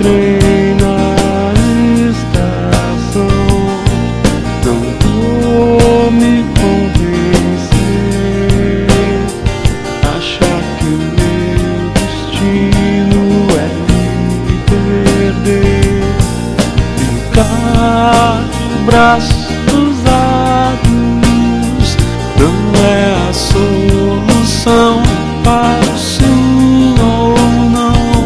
entrei na estação, não vou me convencer, achar que o meu destino é me perder, ficar de braços cruzados não é a solução para o sim ou não.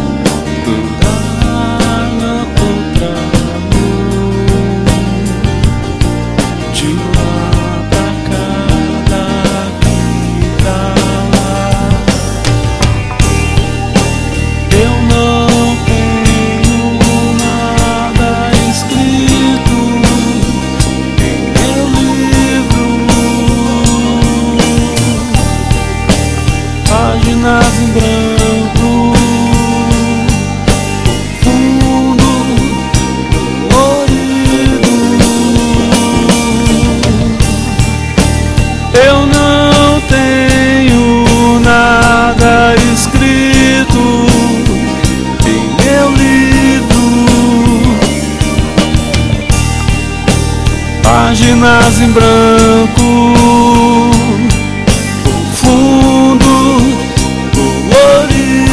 Andar na contramão, de lá pra cá, daqui pra lá. Eu não tenho nada escrito em meu livro, páginas em branco, fundo colorido. Eu não tenho nada escrito em meu livro, páginas em branco, fundo colorido.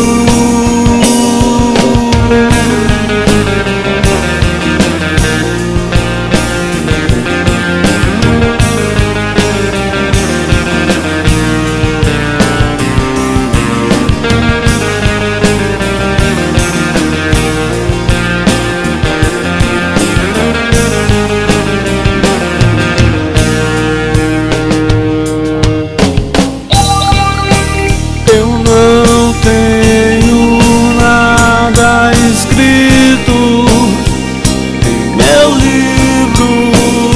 Eu não tenho nada escrito em meu livro,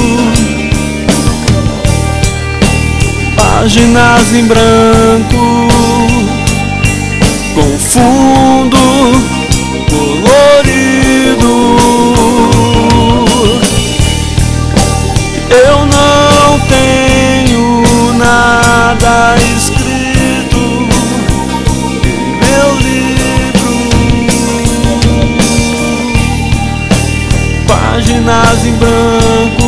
páginas em branco, com fundo colorido. Eu não tenho nada escrito em meu livro, páginas em branco,